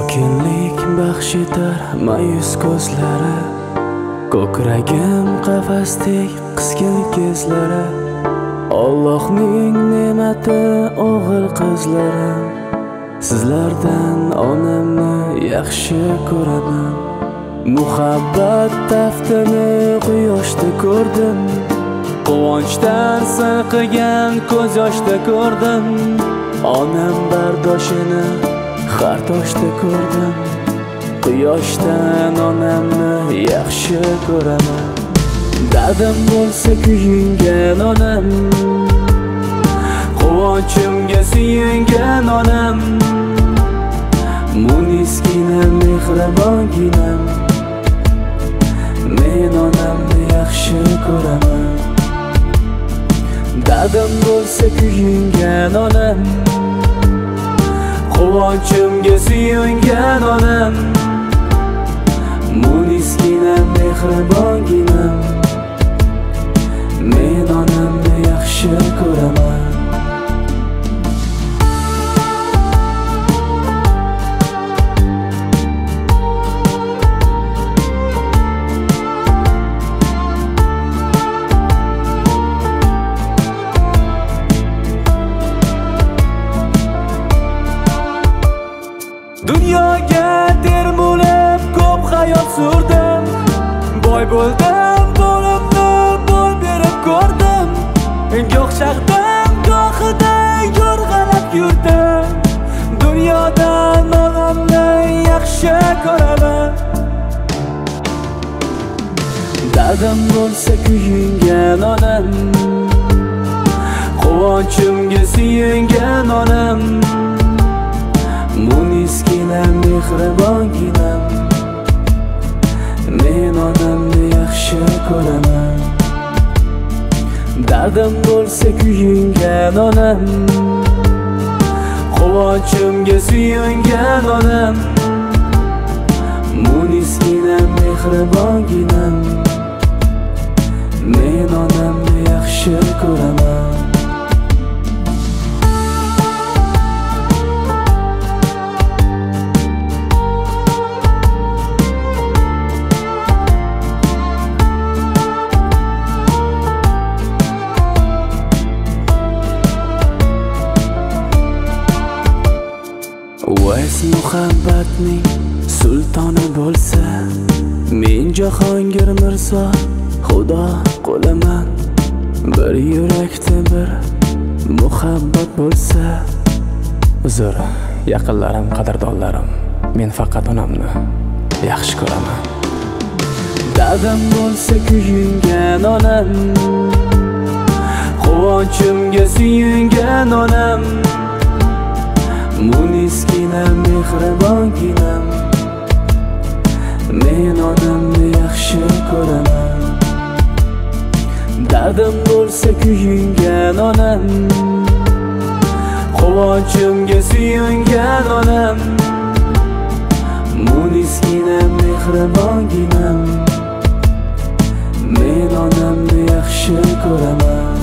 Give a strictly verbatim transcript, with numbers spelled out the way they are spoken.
Sekinlik baxsh etar mayus ko'zlari, ko'kragim qafasdek qisgan kezlari. Allohning ne'mati o'g'il qizlarim, sizlardan onamni yaxshi ko'raman. Muhabbat taftini quyoshda ko'rdim, quvonchdan sirqigan ko'z yoshda ko'rdim. Onam bardoshini har toshda ko'rdim, quyoshdan onamni yaxshi ko'raman. Dadim bo'lsa kuyingan onam, quvonchimga suyungan onam. Munisgina mehribonginam, men onamni yaxshi ko'raman. Dadim bo'lsa kuyingan onam, quvonchimga suyungan onam. Munisgina mehribonginam, men onamni yaxshi ko'raman. Dunyoga termulib ko'p hayot surdim, boy bo'ldim, bo'limni boy berib ko'rdim. Goh shahdan gohida yo'rg'alab yurdim, dunyodan onamni yaxshi ko'raman. Dadim bo'lsa kuyingan onam, quvonchimga suyungan onam. Munisgina mehribonginam, men onamni yaxshi ko'raman. Dadim bo'lsa kuyingan onam, quvonchimga suyungan onam. Munisgina mehribonginam, men onamni yaxshi ko'raman. Vays muhabbatning sultoni bo'lsa, men Jahongir Mirzo Xudo qo'laman. Bir yurakda bir muhabbat bo'lsa, uzr yaqinlarim, qadrdonlarim, men faqat onamni yaxshi ko'raman. Dadim bo'lsa kuyingan onam, quvonchimga suyungan onam. Munisgina mehribonginam, men onamni yaxshi ko'raman. Dadim bo'lsa kuyingan onam, quvonchimga suyungan onam. Munisgina mehribonginam, men onamni yaxshi ko'raman.